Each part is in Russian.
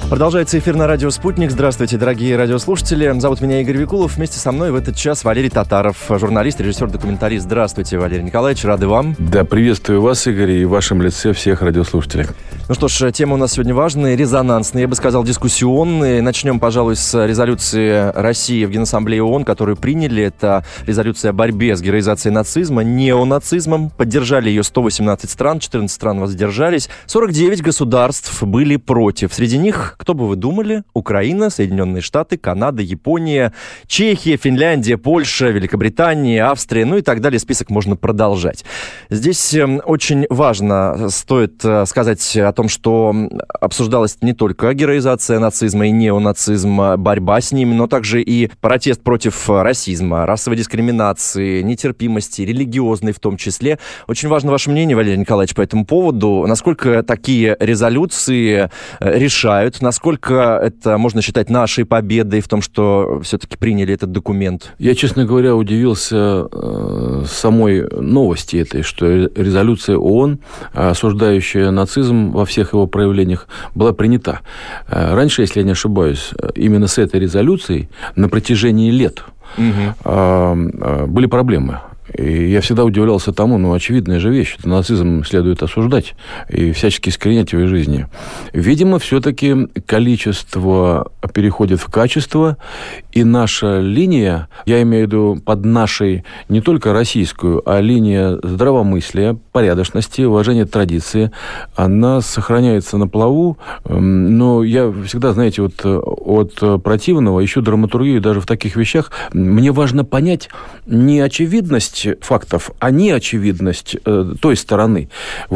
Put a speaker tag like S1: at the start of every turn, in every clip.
S1: Продолжается эфир на радио «Спутник». Здравствуйте, дорогие радиослушатели. Зовут меня Игорь Викулов. Вместе со мной в этот час Валерий Татаров, журналист, режиссер, документалист. Здравствуйте, Валерий Николаевич, рады вам.
S2: Да, приветствую вас, Игорь, и в вашем лице всех радиослушателей.
S1: Ну что ж, тема у нас сегодня важная, резонансная, я бы сказал, дискуссионная. Начнем, пожалуй, с резолюции России в Генассамблее ООН, которую приняли. Это резолюция о борьбе с героизацией нацизма, неонацизмом. Поддержали ее 118 стран, 14 стран воздержались. 49 государств были против. Среди них, кто бы вы думали, Украина, Соединенные Штаты, Канада, Япония, Чехия, Финляндия, Польша, Великобритания, Австрия, ну и так далее. Список можно продолжать. Здесь очень важно, стоит сказать о том, что обсуждалась не только героизация нацизма и неонацизма, борьба с ними, но также и протест против расизма, расовой дискриминации, нетерпимости, религиозной в том числе. Очень важно ваше мнение, Валерий Николаевич, по этому поводу. Насколько такие резолюции решают, насколько это можно считать нашей победой в том, что все-таки приняли этот документ?
S2: Я, честно говоря, удивился самой новости этой, что резолюция ООН, осуждающая нацизм во всех его проявлениях, была принята. Раньше, если я не ошибаюсь, именно с этой резолюцией на протяжении лет были проблемы. И я всегда удивлялся тому, очевидная же вещь, это нацизм следует осуждать и всячески искоренять в его жизни. Видимо, все-таки количество переходит в качество, и наша линия, я имею в виду под нашей не только российскую, а линия здравомыслия, порядочности, уважения традиции, она сохраняется на плаву, но я всегда, знаете, от противного ищу драматургию даже в таких вещах. Мне важно понять не очевидность фактов, а неочевидность той стороны.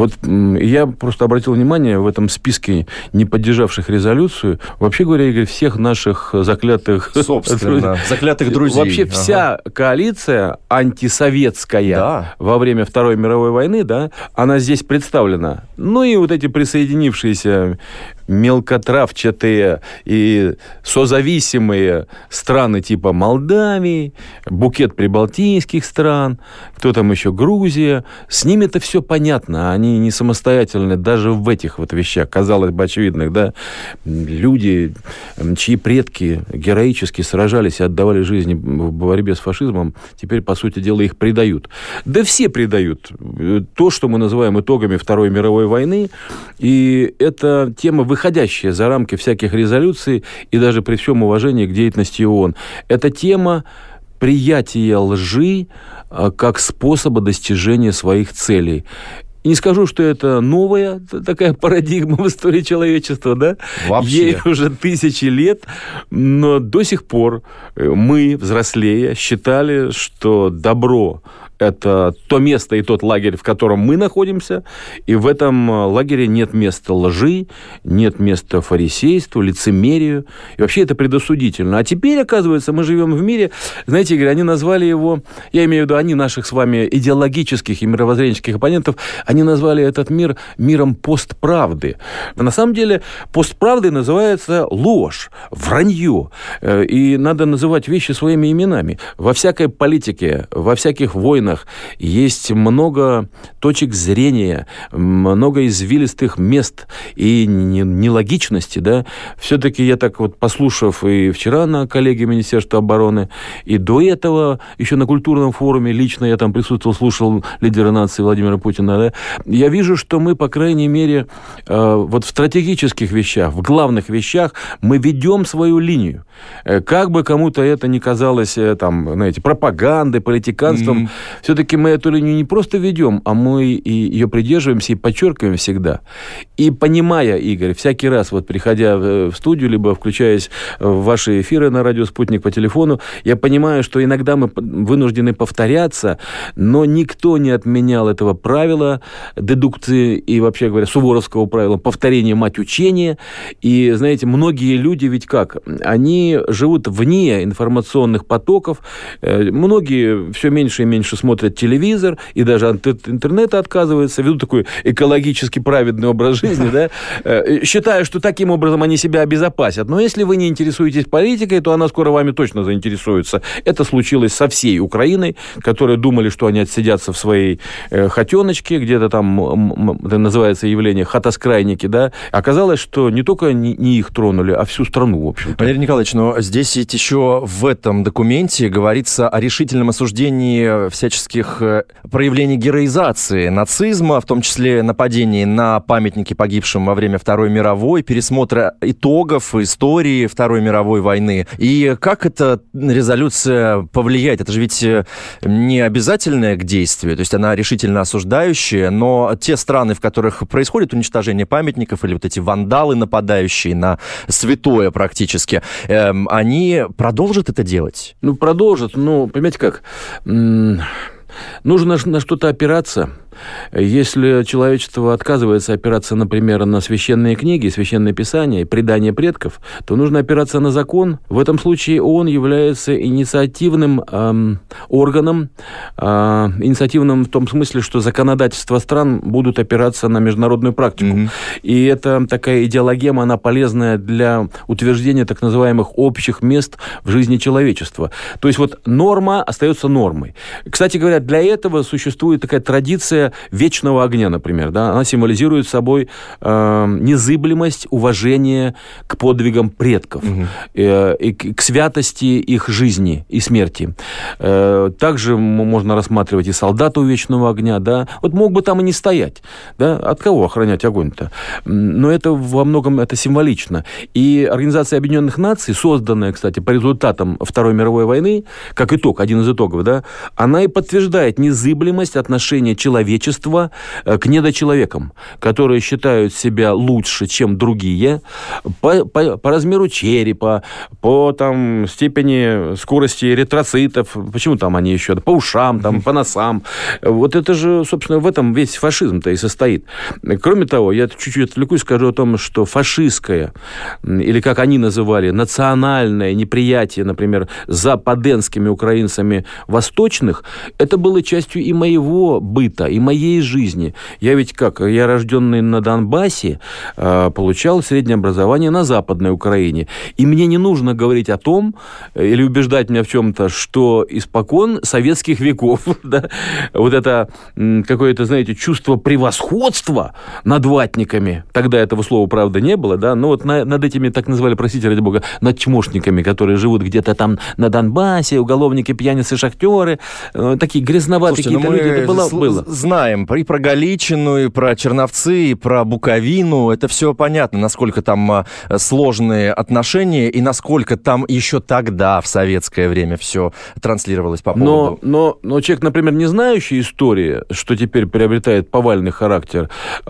S2: Я просто обратил внимание в этом списке не поддержавших резолюцию, вообще говоря, Игорь, всех наших заклятых...
S1: Собственно, заклятых друзей.
S2: Вообще вся коалиция антисоветская во время Второй мировой войны, она здесь представлена. Ну и вот эти присоединившиеся мелкотравчатые и созависимые страны типа Молдавии, букет прибалтийских стран, кто там еще, Грузия, с ними-то все понятно, они не самостоятельны даже в этих вещах, казалось бы, очевидных, люди, чьи предки героически сражались и отдавали жизни в борьбе с фашизмом, теперь, по сути дела, их предают. Да все предают. То, что мы называем итогами Второй мировой войны, и это тема, выходящая за рамки всяких резолюций и даже при всем уважении к деятельности ООН. Это тема приятия лжи как способа достижения своих целей. И не скажу, что это новая такая парадигма в истории человечества,
S1: Вообще.
S2: Ей уже тысячи лет, но до сих пор мы, взрослея, считали, что добро – это то место и тот лагерь, в котором мы находимся, и в этом лагере нет места лжи, нет места фарисейству, лицемерию, и вообще это предосудительно. А теперь, оказывается, мы живем в мире, знаете, Игорь, они назвали его, я имею в виду, они наших с вами идеологических и мировоззренческих оппонентов, они назвали этот мир миром постправды. Но на самом деле постправдой называется ложь, вранье, и надо называть вещи своими именами. Во всякой политике, во всяких войнах есть много точек зрения, много извилистых мест и нелогичности, Все-таки я так послушав и вчера на коллегии Министерства обороны, и до этого еще на культурном форуме лично я там присутствовал, слушал лидера нации Владимира Путина, я вижу, что мы, по крайней мере, в стратегических вещах, в главных вещах мы ведем свою линию. Как бы кому-то это ни казалось, пропагандой, политиканством, все-таки мы эту линию не просто ведем, а мы ее придерживаемся и подчеркиваем всегда. И понимая, Игорь, всякий раз, приходя в студию, либо включаясь в ваши эфиры на радио «Спутник» по телефону, я понимаю, что иногда мы вынуждены повторяться, но никто не отменял этого правила дедукции и, вообще говоря, суворовского правила повторения мать учения. И, знаете, многие люди ведь как? Они живут вне информационных потоков, многие все меньше и меньше смотрят смотрят телевизор, и даже от интернета отказываются, ведут такой экологически праведный образ жизни, да, считая, что таким образом они себя обезопасят. Но если вы не интересуетесь политикой, то она скоро вами точно заинтересуется. Это случилось со всей Украиной, которые думали, что они отсидятся в своей хотеночке, где-то там, это называется явление хатоскрайники, да. Оказалось, что не только не их тронули, а всю страну, в общем-то.
S1: Валерий Николаевич, но здесь ведь еще в этом документе говорится о решительном осуждении всяческих проявлений героизации нацизма, в том числе нападений на памятники погибшим во время Второй мировой, пересмотра итогов истории Второй мировой войны. И как эта резолюция повлияет? Это же ведь не обязательное к действию, то есть она решительно осуждающая, но те страны, в которых происходит уничтожение памятников или вот эти вандалы, нападающие на святое практически, они продолжат это делать?
S2: Ну, продолжат, но, понимаете как, нужно на что-то опираться. Если человечество отказывается опираться, например, на священные книги, священные писания, предания предков, то нужно опираться на закон. В этом случае ООН является инициативным органом, инициативным в том смысле, что законодательства стран будут опираться на международную практику. Mm-hmm. И это такая идеологема, она полезная для утверждения так называемых общих мест в жизни человечества. То есть вот норма остается нормой. Кстати говоря, для этого существует такая традиция вечного огня, например, да, она символизирует собой незыблемость, уважение к подвигам предков, и к святости их жизни и смерти. Также можно рассматривать и солдата у вечного огня, да, вот мог бы там и не стоять, да, от кого охранять огонь-то? Но это во многом это символично. И Организация Объединенных Наций, созданная, кстати, по результатам Второй мировой войны, как итог, один из итогов, да, она и подтверждает незыблемость отношения человечества к недочеловекам, которые считают себя лучше, чем другие, по размеру черепа, по там, степени скорости эритроцитов, почему там они еще, по ушам, там, по носам. Вот это же, собственно, в этом весь фашизм-то и состоит. Кроме того, я чуть-чуть отвлекусь, скажу о том, что фашистское, или как они называли, национальное неприятие, например, западенскими украинцами восточных, это было частью и моего быта, и моей жизни. Я ведь я рожденный на Донбассе, получал среднее образование на Западной Украине. И мне не нужно говорить о том, или убеждать меня в чем-то, что испокон советских веков, да, вот это какое-то, знаете, чувство превосходства над ватниками, тогда этого слова, правда, не было, да, но вот над этими, так называли, простите, ради бога, над чмошниками, которые живут где-то там на Донбассе, уголовники, пьяницы, шахтеры, такие грязноватые какие-то люди, это было.
S1: Знаем и про Галичину, и про Черновцы, и про Буковину. Это все понятно, насколько там сложные отношения и насколько там еще тогда, в советское время, все транслировалось по поводу...
S2: Но человек, например, не знающий истории, что теперь приобретает повальный характер,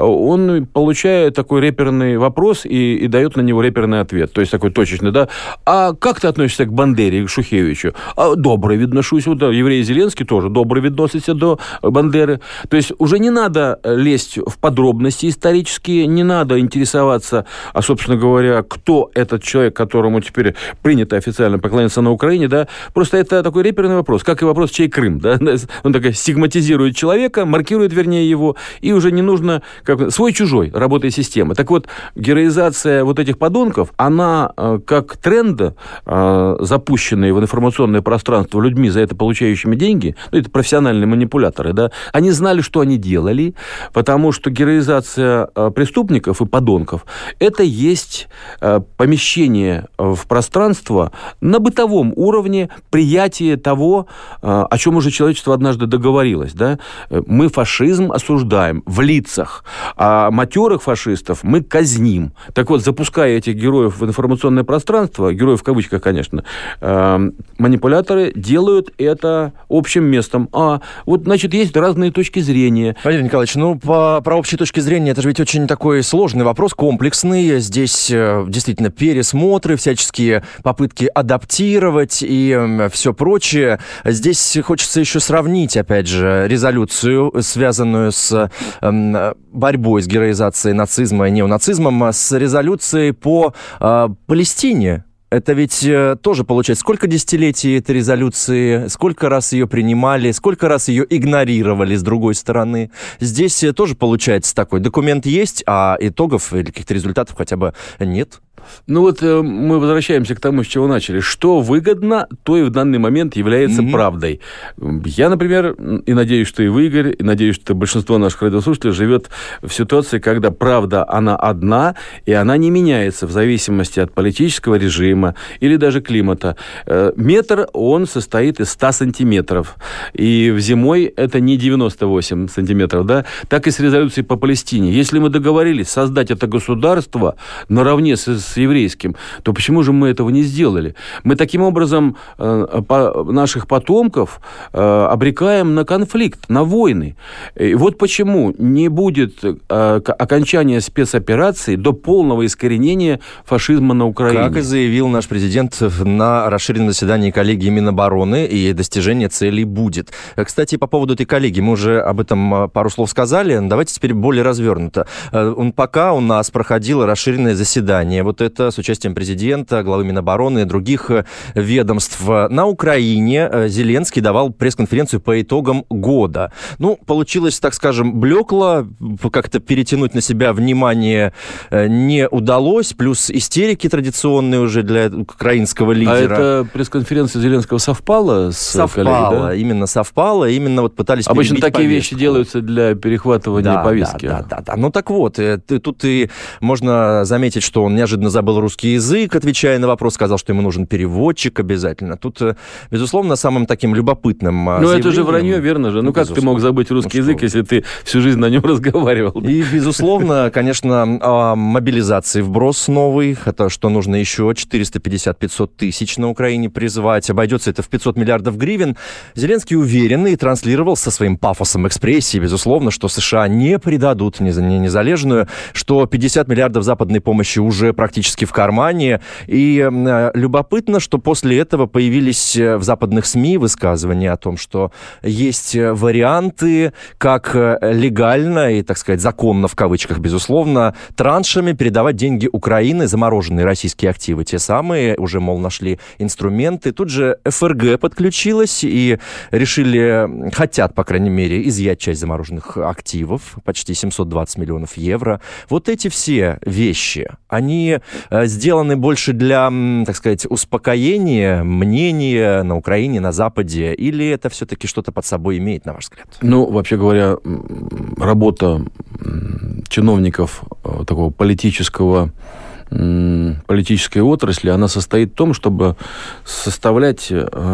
S2: он получает такой реперный вопрос и дает на него реперный ответ. То есть такой точечный, да? А как ты относишься к Бандере и к Шухевичу? Добро відношусь. Вот, да, еврей Зеленский тоже добро відносится до Бандеры. То есть уже не надо лезть в подробности исторические, не надо интересоваться, собственно говоря, кто этот человек, которому теперь принято официально поклоняться на Украине, да, просто это такой реперный вопрос, как и вопрос, чей Крым, да, он так стигматизирует человека, маркирует, вернее, его, и уже не нужно, свой-чужой, работает система. Так вот, героизация вот этих подонков, она как тренд, запущенный в информационное пространство людьми, за это получающими деньги, это профессиональные манипуляторы, да, они знали, что они делали, потому что героизация преступников и подонков – это есть помещение в пространство на бытовом уровне приятия того, о чем уже человечество однажды договорилось. Да? Мы фашизм осуждаем в лицах, а матерых фашистов мы казним. Так вот, запуская этих героев в информационное пространство, героев в кавычках, конечно, манипуляторы делают это общим местом. Вот, значит, есть разные точки зрения.
S1: Валерий Николаевич, про общие точки зрения, это же ведь очень такой сложный вопрос, комплексный. Здесь действительно пересмотры, всяческие попытки адаптировать и все прочее. Здесь хочется еще сравнить, опять же, резолюцию, связанную с борьбой с героизацией нацизма и неонацизмом, с резолюцией по Палестине. Это ведь тоже получается, сколько десятилетий этой резолюции, сколько раз ее принимали, сколько раз ее игнорировали с другой стороны. Здесь тоже получается такой документ есть, а итогов или каких-то результатов хотя бы нет.
S2: Ну вот мы возвращаемся к тому, с чего начали. Что выгодно, то и в данный момент является правдой. Я, например, и надеюсь, что и вы, Игорь, и надеюсь, что большинство наших радиослушателей живет в ситуации, когда правда, она одна, и она не меняется в зависимости от политического режима или даже климата. Метр, он состоит из 100 сантиметров. И зимой это не 98 сантиметров, да? Так и с резолюцией по Палестине. Если мы договорились создать это государство наравне с еврейским, то почему же мы этого не сделали? Мы таким образом наших потомков обрекаем на конфликт, на войны. И вот почему не будет окончания спецоперации до полного искоренения фашизма на Украине.
S1: Как и заявил наш президент на расширенном заседании коллегии Минобороны, и достижение целей будет. Кстати, по поводу этой коллегии, мы уже об этом пару слов сказали, давайте теперь более развернуто. Пока у нас проходило расширенное заседание, вот это с участием президента, главы Минобороны и других ведомств. На Украине Зеленский давал пресс-конференцию по итогам года. Ну, получилось, так скажем, блекло, как-то перетянуть на себя внимание не удалось, плюс истерики традиционные уже для украинского лидера.
S2: А эта пресс-конференция Зеленского совпала с коллегой, да?
S1: Именно совпала, именно вот пытались перебить
S2: Обычно такие
S1: повестку.
S2: Вещи делаются для перехватывания повестки.
S1: Да. Ну, так вот, тут и можно заметить, что он неожиданно забыл русский язык, отвечая на вопрос, сказал, что ему нужен переводчик обязательно. Тут, безусловно, самым таким любопытным
S2: заявлением... Ну, это же вранье, верно же? Ну, как ты мог забыть русский язык, если ты всю жизнь на нем разговаривал?
S1: И, безусловно, конечно, мобилизации вброс новый, это что нужно еще 450-500 тысяч на Украине призвать. Обойдется это в 500 миллиардов гривен. Зеленский уверен и транслировал со своим пафосом экспрессии, безусловно, что США не предадут незалежную, что 50 миллиардов западной помощи уже практически в кармане. И любопытно, что после этого появились в западных СМИ высказывания о том, что есть варианты, как легально и, так сказать, законно, в кавычках, безусловно, траншами передавать деньги Украины, замороженные российские активы, те самые, уже, мол, нашли инструменты. Тут же ФРГ подключилась и хотят, по крайней мере, изъять часть замороженных активов, почти 720 миллионов евро. Вот эти все вещи, они сделаны больше для, так сказать, успокоения мнения на Украине, на Западе, или это все-таки что-то под собой имеет, на ваш взгляд?
S2: Ну, вообще говоря, работа чиновников такого политической отрасли, она состоит в том, чтобы составлять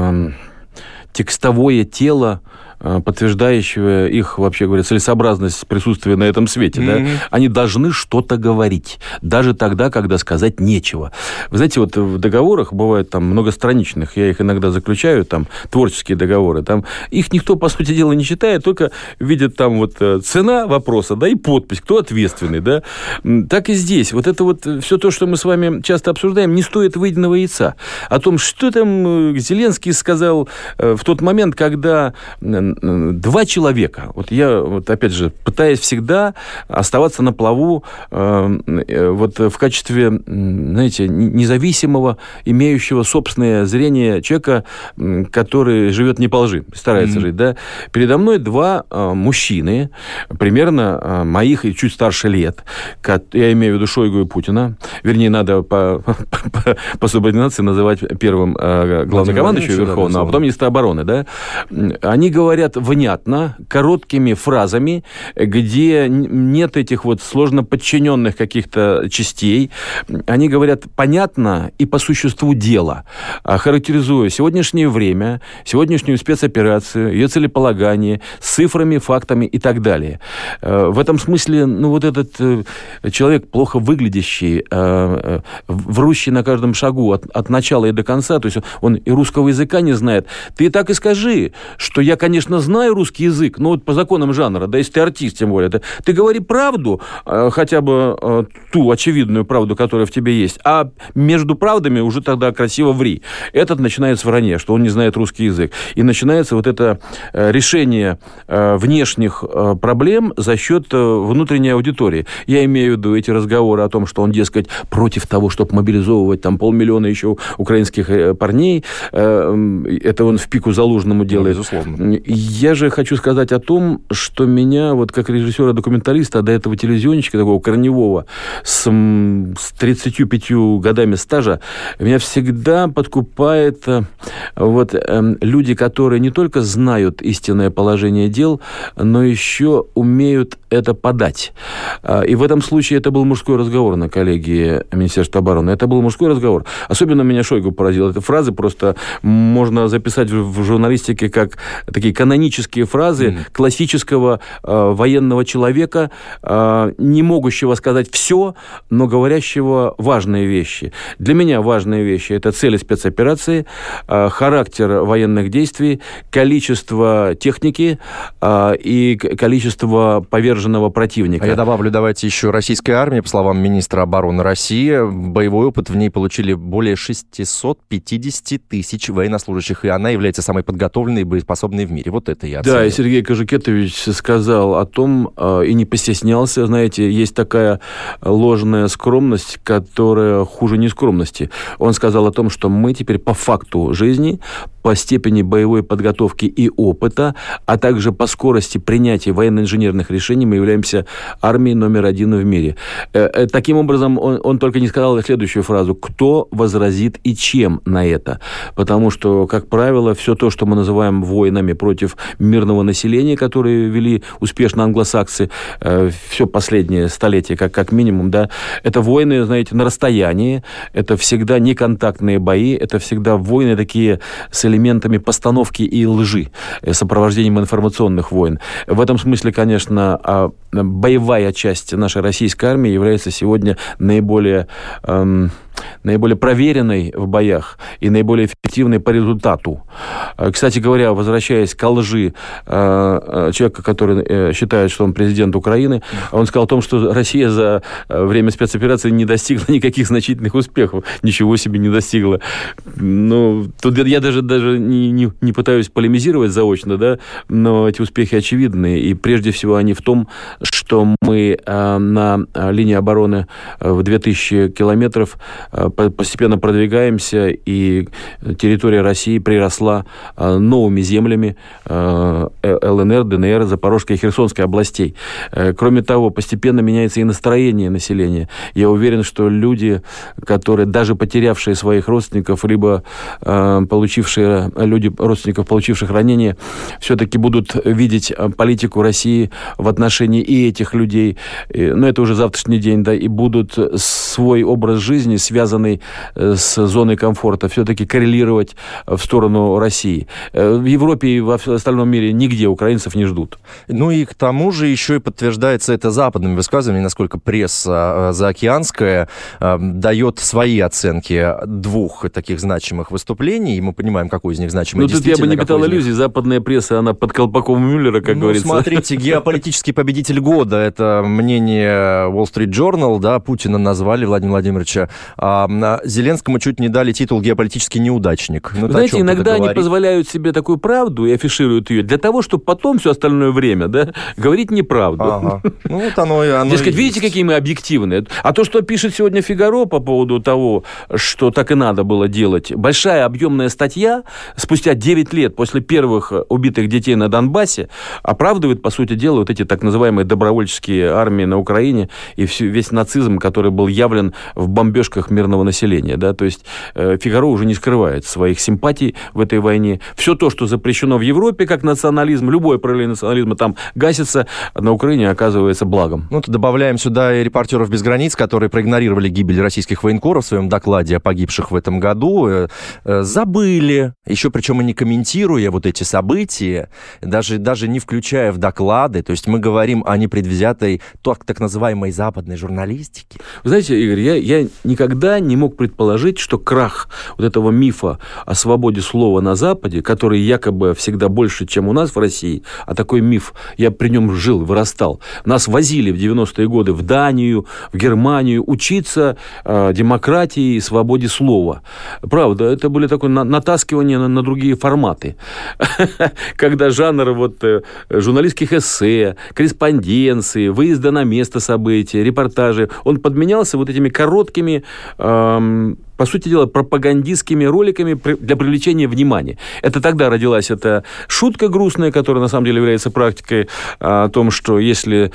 S2: текстовое тело, подтверждающего их, вообще говоря, целесообразность присутствия на этом свете. Да? Они должны что-то говорить, даже тогда, когда сказать нечего. Вы знаете, вот в договорах бывают там многостраничных, я их иногда заключаю, там творческие договоры, там их никто, по сути дела, не читает, только видят там вот цена вопроса, да, и подпись, кто ответственный, да. Так и здесь. Вот это вот все то, что мы с вами часто обсуждаем, не стоит выеденного яйца. О том, что там Зеленский сказал в тот момент, когда два человека, вот я, вот опять же, пытаюсь всегда оставаться на плаву вот в качестве, знаете, независимого, имеющего собственное зрение человека, который живет не по лжи, старается жить, да. Передо мной два мужчины, примерно моих и чуть старше лет, я имею в виду Шойгу и Путина, вернее, надо по субординации называть первым главнокомандующим Верховного, а потом министра обороны, да. Они говорят внятно, короткими фразами, где нет этих вот сложно подчиненных каких-то частей. Они говорят понятно и по существу дела, характеризуя сегодняшнее время, сегодняшнюю спецоперацию, ее целеполагание, с цифрами, фактами и так далее. В этом смысле, ну, вот этот человек, плохо выглядящий, врущий на каждом шагу от начала и до конца, то есть он и русского языка не знает. Ты так и скажи, что я, конечно, знаю русский язык, но вот по законам жанра, да, если ты артист, тем более, ты говори правду, хотя бы ту очевидную правду, которая в тебе есть, а между правдами уже тогда красиво ври. Этот начинает с вранья, что он не знает русский язык. И начинается вот это решение внешних проблем за счет внутренней аудитории. Я имею в виду эти разговоры о том, что он, дескать, против того, чтобы мобилизовывать там 500 000 еще украинских парней. Это он в пику Залужному делает.
S1: Безусловно.
S2: Я же хочу сказать о том, что меня, вот как режиссера-документалиста, до этого телевизионщика, такого корневого, с 35 годами стажа, меня всегда подкупает люди, которые не только знают истинное положение дел, но еще умеют это подать. И в этом случае это был мужской разговор на коллегии Министерства обороны. Это был мужской разговор. Особенно меня Шойгу поразил. Эти фразы просто можно записать в журналистике как такие канонические фразы классического военного человека, не могущего сказать все, но говорящего важные вещи. Для меня важные вещи – это цели спецоперации, характер военных действий, количество техники и количество поверженного противника.
S1: А я добавлю, давайте еще российская армия, по словам министра обороны России, боевой опыт в ней получили более 650 тысяч военнослужащих, и она является самой подготовленной и боеспособной в мире. Вот это я оценил.
S2: Да, и Сергей Кожикетович сказал о том, и не постеснялся, знаете, есть такая ложная скромность, которая хуже нескромности. Он сказал о том, что мы теперь по факту жизни, по степени боевой подготовки и опыта, а также по скорости принятия военно-инженерных решений мы являемся армией номер 1 в мире. Таким образом, он только не сказал следующую фразу: кто возразит и чем на это? Потому что, как правило, все то, что мы называем войнами против мирного населения, которые вели успешно англосаксы все последнее столетие, как минимум, да, это войны, знаете, на расстоянии, это всегда неконтактные бои, это всегда войны такие с элементами постановки и лжи, сопровождением информационных войн. В этом смысле, конечно, боевая часть нашей российской армии является сегодня наиболее проверенной в боях и наиболее эффективной по результату. Кстати говоря, возвращаясь к лжи человека, который считает, что он президент Украины, он сказал о том, что Россия за время спецоперации не достигла никаких значительных успехов. Ничего себе не достигла. Ну, тут я даже не пытаюсь полемизировать заочно, да, но эти успехи очевидны. И прежде всего они в том, что мы на линии обороны в 2000 километров постепенно продвигаемся, и территория России приросла новыми землями ЛНР, ДНР, Запорожской и Херсонской областей. Кроме того, постепенно меняется и настроение населения. Я уверен, что люди, которые даже потерявшие своих родственников, либо родственников, получивших ранения, все-таки будут видеть политику России в отношении и этих людей, но это уже завтрашний день, да, и будут свой образ жизни, связанный с зоной комфорта, все-таки коррелировать в сторону России. В Европе и во остальном мире нигде украинцев не ждут.
S1: Ну и к тому же еще и подтверждается это западными высказываниями, насколько пресса заокеанская дает свои оценки двух таких значимых выступлений, и мы понимаем, какой из них значимый.
S2: Ну, тут я бы не питал иллюзий. Западная пресса, она под колпаком Мюллера, как говорится.
S1: Смотрите, геополитический победитель года, это мнение Wall Street Journal, да, Путина назвали, Владимира Владимировича, а Зеленскому чуть не дали титул геополитический неудачник. Ну,
S2: знаете, иногда они позволяют себе такую правду и афишируют ее для того, чтобы потом все остальное время, да, говорить неправду.
S1: Ага. Ну, вот оно
S2: дескать, видите, какие мы объективные. А то, что пишет сегодня «Фигаро» по поводу того, что так и надо было делать, большая объемная статья, спустя 9 лет после первых убитых детей на Донбассе, оправдывает, по сути дела, вот эти так называемые добровольческие армии на Украине и весь нацизм, который был явлен в бомбежках мирного населения. Да? То есть «Фигаро» уже не скрывает своих симпатий в этой войне. Все то, что запрещено в Европе как национализм, любое проявление национализма там гасится, на Украине оказывается благом.
S1: Ну, то добавляем сюда и «Репортеров без границ», которые проигнорировали гибель российских военкоров в своем докладе о погибших в этом году. Забыли, еще причем и не комментируя вот эти события, даже не включая в доклады. То есть мы говорим о непредвзятой так называемой западной журналистике.
S2: Вы знаете, Игорь, я никогда никогда не мог предположить, что крах вот этого мифа о свободе слова на Западе, который якобы всегда больше, чем у нас в России, а такой миф, я при нем жил, вырастал. Нас возили в 90-е годы в Данию, в Германию учиться демократии и свободе слова. Правда, это были такое натаскивание на другие форматы. Когда жанр журналистских эссе, корреспонденции, выезда на место событий, репортажи, он подменялся вот этими короткими, по сути дела, пропагандистскими роликами для привлечения внимания. Это тогда родилась эта шутка грустная, которая на самом деле является практикой о том, что если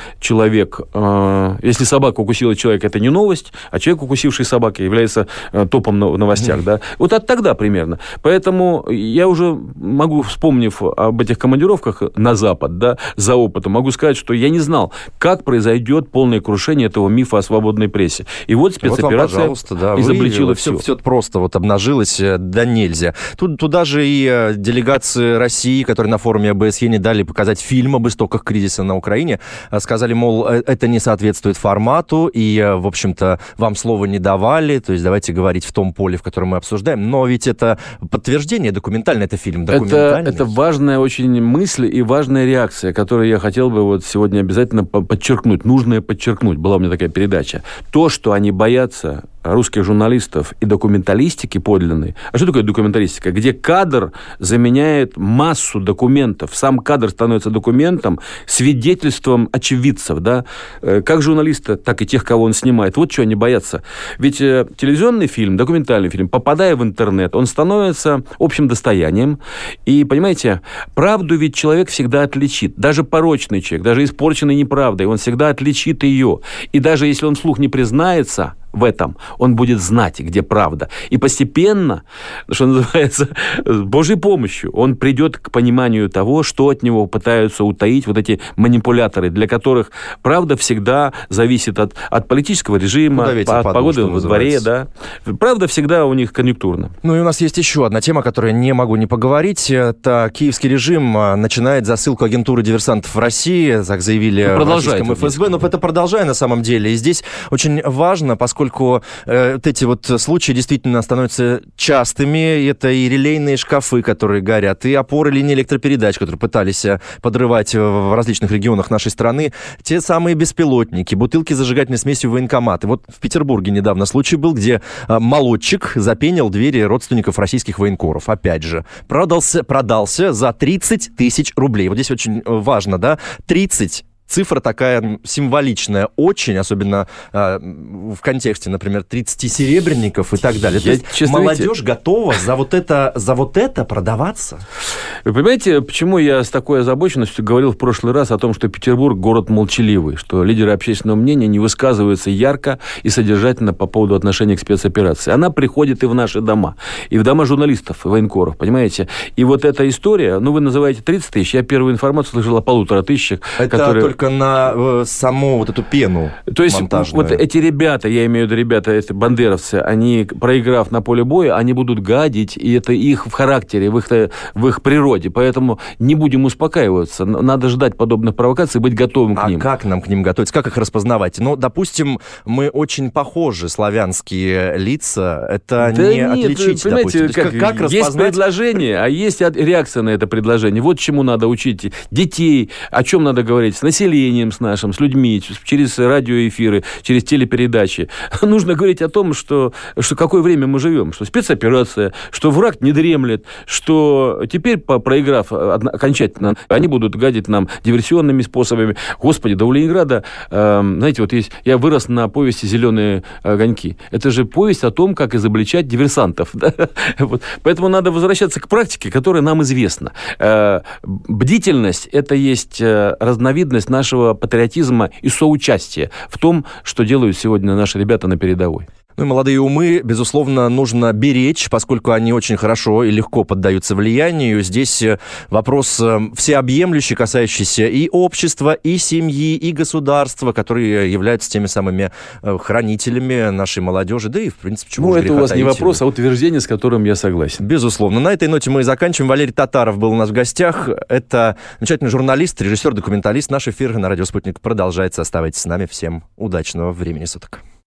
S2: собака укусила человека, это не новость, а человек, укусивший собаку, является топом в новостях. Да? Вот от тогда примерно. Поэтому я уже могу, вспомнив об этих командировках на Запад, да, за опытом, могу сказать, что я не знал, как произойдет полное крушение этого мифа о свободной прессе. И вот спецоперация изобличила все.
S1: Все просто обнажилось, да нельзя. Туда же и делегации России, которые на форуме ОБСЕ не дали показать фильм об истоках кризиса на Украине, сказали, мол, это не соответствует формату, и, в общем-то, вам слова не давали, то есть давайте говорить в том поле, в котором мы обсуждаем. Но ведь это подтверждение документальный, это фильм документальный.
S2: Это важная очень мысль и важная реакция, которую я хотел бы сегодня обязательно подчеркнуть. Нужно подчеркнуть. Была у меня такая передача. То, что они боятся русских журналистов и документалистики подлинной. А что такое документалистика? Где кадр заменяет массу документов. Сам кадр становится документом, свидетельством очевидцев. Да? Как журналиста, так и тех, кого он снимает. Вот чего они боятся. Ведь телевизионный фильм, документальный фильм, попадая в интернет, он становится общим достоянием. И, понимаете, правду ведь человек всегда отличит. Даже порочный человек, даже испорченный неправдой, он всегда отличит ее. И даже если он вслух не признается в этом, он будет знать, где правда. И постепенно, что называется, с Божьей помощью, он придет к пониманию того, что от него пытаются утаить вот эти манипуляторы, для которых правда всегда зависит от политического режима, от погоды во дворе. Да. Правда всегда у них конъюнктурна.
S1: Ну и у нас есть еще одна тема, о которой не могу не поговорить. Это киевский режим начинает засылку агентуры диверсантов в России, так заявили в российском ФСБ. Но это продолжает на самом деле. И здесь очень важно, поскольку эти случаи действительно становятся частыми. Это и релейные шкафы, которые горят, и опоры линии электропередач, которые пытались подрывать в различных регионах нашей страны. Те самые беспилотники, бутылки с зажигательной смесью в военкоматы. Вот в Петербурге недавно случай был, где молодчик запенил двери родственников российских военкоров. Опять же, продался за 30 тысяч рублей. Вот здесь очень важно, да, 30. Цифра такая символичная очень, особенно в контексте, например, 30 серебряников и так далее. То есть молодежь готова за вот это продаваться?
S2: Вы понимаете, почему я с такой озабоченностью говорил в прошлый раз о том, что Петербург город молчаливый, что лидеры общественного мнения не высказываются ярко и содержательно по поводу отношения к спецоперации. Она приходит и в наши дома, и в дома журналистов, и военкоров, понимаете? И вот эта история, вы называете 30 тысяч, я первую информацию слышал о 1500,
S1: которые... Только на саму вот эту пену монтажную.
S2: То есть вот эти ребята, я имею в виду ребята, это бандеровцы, они, проиграв на поле боя, они будут гадить, и это их в характере, в их природе. Поэтому не будем успокаиваться. Надо ждать подобных провокаций и быть готовым к ним.
S1: А как нам к ним готовиться? Как их распознавать? Допустим, мы очень похожи, славянские лица. Это отличить,
S2: понимаете, допустим. Как распознать? Есть предложение, а есть реакция на это предложение. Вот чему надо учить детей, о чем надо говорить с населением с нашим, с людьми, через радиоэфиры, через телепередачи. Нужно говорить о том, что какое время мы живем, что спецоперация, что враг не дремлет, что теперь, проиграв окончательно, они будут гадить нам диверсионными способами. Господи, до Ленинграда, знаете, вот есть, я вырос на повести «Зеленые огоньки». Это же повесть о том, как изобличать диверсантов. Да? Вот. Поэтому надо возвращаться к практике, которая нам известна. Бдительность – это есть разновидность нашего патриотизма и соучастия в том, что делают сегодня наши ребята на передовой.
S1: Ну и молодые умы, безусловно, нужно беречь, поскольку они очень хорошо и легко поддаются влиянию. Здесь вопрос всеобъемлющий, касающийся и общества, и семьи, и государства, которые являются теми самыми хранителями нашей молодежи. Да и, в принципе, почему
S2: это у вас не вопрос, а утверждение, с которым я согласен.
S1: Безусловно. На этой ноте мы и заканчиваем. Валерий Татаров был у нас в гостях. Это замечательный журналист, режиссер, документалист. Наш эфир на радио «Спутник» продолжается. Оставайтесь с нами. Всем удачного времени суток.